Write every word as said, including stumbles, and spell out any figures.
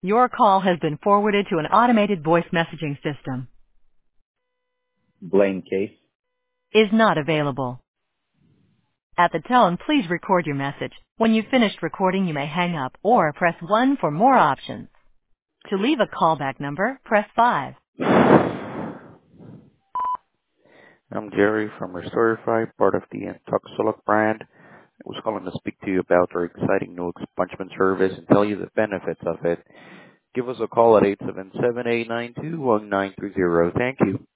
Your call has been forwarded to an automated voice messaging system. Blaine Case. Is not available. At the tone, please record your message. When you've finished recording, you may hang up or press one for more options. To leave a callback number, press five. I'm Jerry from Restorify, part of the Intoxilog brand. I was calling to speak to you about our exciting new expungement service and tell you the benefits of it. Give us a call at eight seven seven, eight nine two, one nine three zero. Thank you.